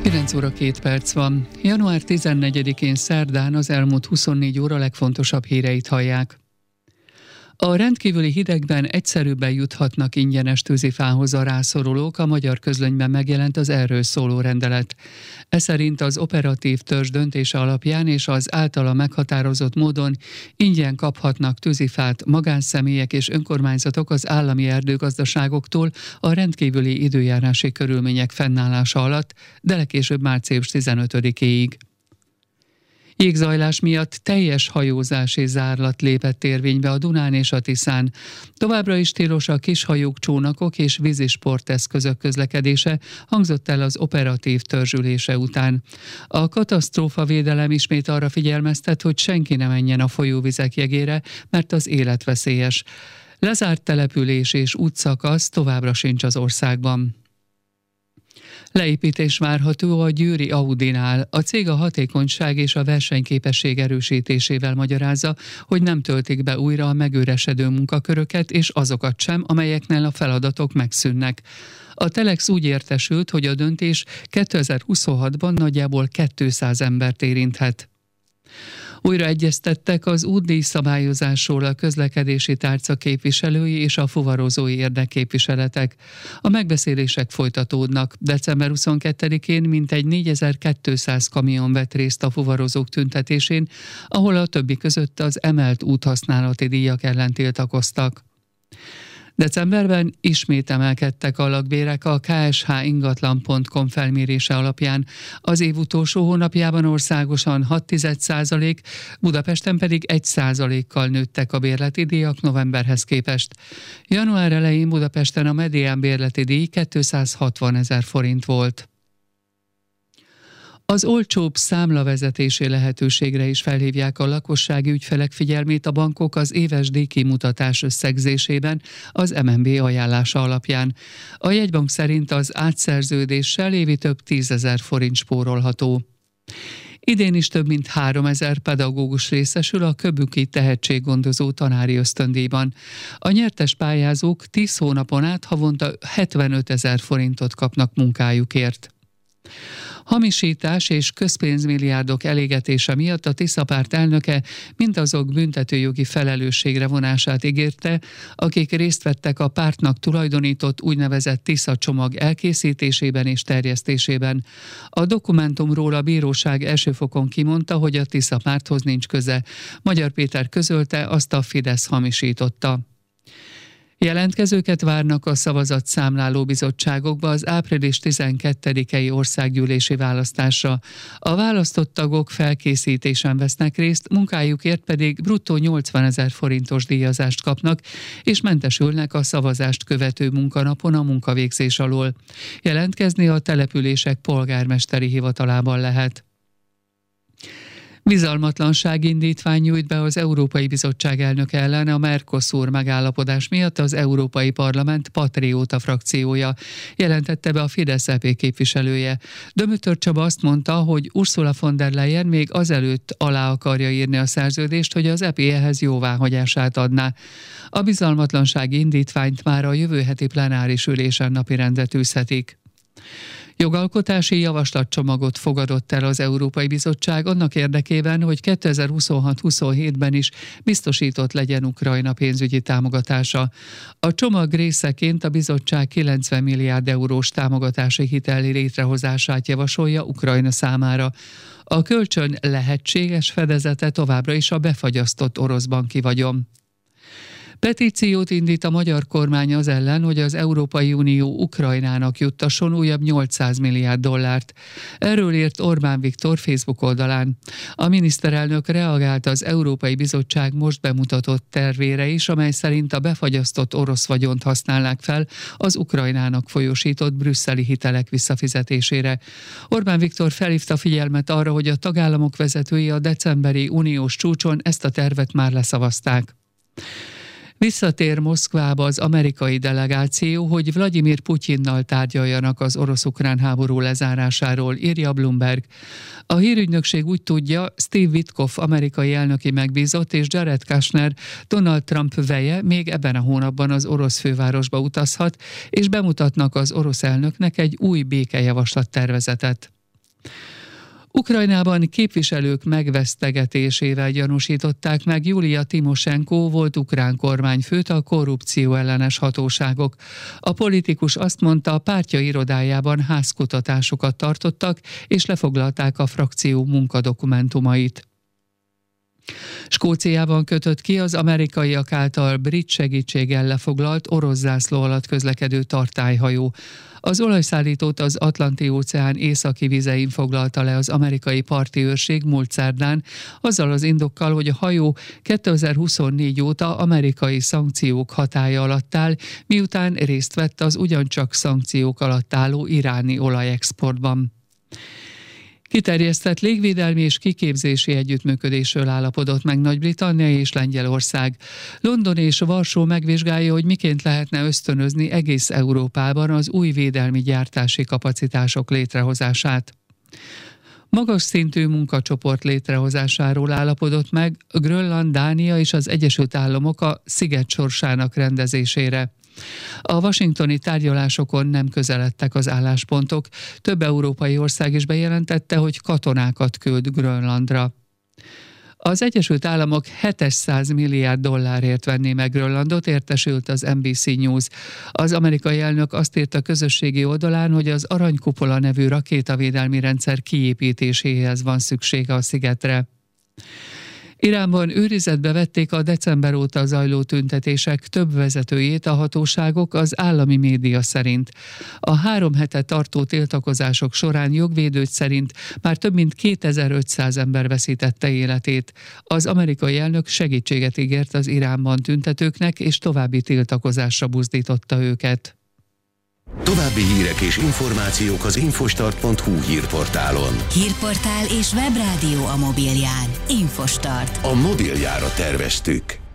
9 óra 2 perc van. Január 14-én szerdán az elmúlt 24 óra legfontosabb híreit hallják. A rendkívüli hidegben egyszerűbben juthatnak ingyenes tűzifához a rászorulók, a Magyar Közlönyben megjelent az erről szóló rendelet. Ez szerint az operatív törzs döntése alapján és az általa meghatározott módon ingyen kaphatnak tűzifát magánszemélyek és önkormányzatok az állami erdőgazdaságoktól a rendkívüli időjárási körülmények fennállása alatt, de legkésőbb március 15-éig. Jégzajlás miatt teljes hajózási zárlat lépett érvénybe a Dunán és a Tiszán. Továbbra is tilos a kishajók, csónakok és vízi sporteszközök közlekedése, hangzott el az operatív törzsülése után. A katasztrófavédelem ismét arra figyelmeztet, hogy senki ne menjen a folyóvizek jegére, mert az élet veszélyes. Lezárt település és útszakasz továbbra sincs az országban. Leépítés várható a győri Audinál. A cég a hatékonyság és a versenyképesség erősítésével magyarázza, hogy nem töltik be újra a megüresedő munkaköröket és azokat sem, amelyeknél a feladatok megszűnnek. A Telex úgy értesült, hogy a döntés 2026-ban nagyjából 200 embert érinthet. Újra egyeztettek az útdíj szabályozásról a közlekedési tárca képviselői és a fuvarozói érdekképviseletek. A megbeszélések folytatódnak. December 22-én mintegy 4200 kamion vett részt a fuvarozók tüntetésén, ahol a többi között az emelt úthasználati díjak ellen tiltakoztak. Decemberben ismét emelkedtek a lakbérek a ksh-ingatlan.com felmérése alapján. Az év utolsó hónapjában országosan 6%, Budapesten pedig 1%-kal nőttek a bérleti díjak novemberhez képest. Január elején Budapesten a medián bérleti díj 260 000 forint volt. Az olcsóbb számlavezetési lehetőségre is felhívják a lakossági ügyfelek figyelmét a bankok az éves díjkimutatás összegzésében az MNB ajánlása alapján. A jegybank szerint az átszerződéssel évi több 10 000 forint spórolható. Idén is több mint 3000 pedagógus részesül a Köbüki tehetséggondozó tanári ösztöndíjban. A nyertes pályázók 10 hónapon át havonta 75 000 forintot kapnak munkájukért. Hamisítás és közpénzmilliárdok elégetése miatt a Tisza párt elnöke mindazok büntetőjogi felelősségre vonását ígérte, akik részt vettek a pártnak tulajdonított úgynevezett Tisza csomag elkészítésében és terjesztésében. A dokumentumról a bíróság első fokon kimondta, hogy a Tisza párthoz nincs köze. Magyar Péter közölte, azt a Fidesz hamisította. Jelentkezőket várnak a szavazatszámláló bizottságokba az április 12-i országgyűlési választásra. A választott tagok felkészítésen vesznek részt, munkájukért pedig bruttó 80 000 forintos díjazást kapnak, és mentesülnek a szavazást követő munkanapon a munkavégzés alól. Jelentkezni a települések polgármesteri hivatalában lehet. Bizalmatlanság indítvány nyújt be az Európai Bizottság elnöke ellen a Mercosur megállapodás miatt az Európai Parlament patrióta frakciója, jelentette be a Fidesz-EP képviselője. Dömötör Csaba azt mondta, hogy Ursula von der Leyen még azelőtt alá akarja írni a szerződést, hogy az EP ehhez jóváhagyását adná. A bizalmatlanság indítványt már a jövő heti plenáris ülésen napirendre tűzhetik. Jogalkotási javaslatcsomagot fogadott el az Európai Bizottság annak érdekében, hogy 2026-27-ben is biztosított legyen Ukrajna pénzügyi támogatása. A csomag részeként a bizottság 90 milliárd eurós támogatási hitel létrehozását javasolja Ukrajna számára. A kölcsön lehetséges fedezete továbbra is a befagyasztott orosz banki vagyon. Petíciót indít a magyar kormány az ellen, hogy az Európai Unió Ukrajnának juttasson újabb 800 milliárd dollárt. Erről írt Orbán Viktor Facebook oldalán. A miniszterelnök reagált az Európai Bizottság most bemutatott tervére is, amely szerint a befagyasztott orosz vagyont használnák fel az Ukrajnának folyósított brüsszeli hitelek visszafizetésére. Orbán Viktor felhívta figyelmet arra, hogy a tagállamok vezetői a decemberi uniós csúcson ezt a tervet már leszavazták. Visszatér Moszkvába az amerikai delegáció, hogy Vladimir Putyinnal tárgyaljanak az orosz-ukrán háború lezárásáról, írja Bloomberg. A hírügynökség úgy tudja, Steve Witkoff amerikai elnöki megbízott és Jared Kushner, Donald Trump veje még ebben a hónapban az orosz fővárosba utazhat, és bemutatnak az orosz elnöknek egy új békejavaslat tervezetet. Ukrajnában képviselők megvesztegetésével gyanúsították meg Julia Timosenko volt ukrán kormányfőt a korrupció ellenes hatóságok. A politikus azt mondta, a pártja irodájában házkutatásokat tartottak, és lefoglalták a frakció munkadokumentumait. Skóciában kötött ki az amerikaiak által brit segítséggel lefoglalt orosz zászló alatt közlekedő tartályhajó. Az olajszállítót az Atlanti-óceán északi vizein foglalta le az amerikai parti őrség múlt szerdán, azzal az indokkal, hogy a hajó 2024 óta amerikai szankciók hatálya alatt áll, miután részt vett az ugyancsak szankciók alatt álló iráni olajexportban. Kiterjesztett légvédelmi és kiképzési együttműködésről állapodott meg Nagy-Britannia és Lengyelország. London és Varsó megvizsgálja, hogy miként lehetne ösztönözni egész Európában az új védelmi gyártási kapacitások létrehozását. Magas szintű munkacsoport létrehozásáról állapodott meg Grönland, Dánia és az Egyesült Államok a sziget sorsának rendezésére. A washingtoni tárgyalásokon nem közeledtek az álláspontok, több európai ország is bejelentette, hogy katonákat küld Grönlandra. Az Egyesült Államok 700 milliárd dollárért venné meg Grönlandot, értesült az NBC News. Az amerikai elnök azt írta közösségi oldalán, hogy az Aranykupola nevű rakétavédelmi rendszer kiépítéséhez van szüksége a szigetre. Iránban őrizetbe vették a december óta zajló tüntetések több vezetőjét a hatóságok az állami média szerint. A 3 hete tartó tiltakozások során jogvédők szerint már több mint 2500 ember veszítette életét. Az amerikai elnök segítséget ígért az Iránban tüntetőknek, és további tiltakozásra buzdította őket. További hírek és információk az infostart.hu hírportálon. Hírportál és webrádió a mobilján. Infostart. A mobiljára terveztük.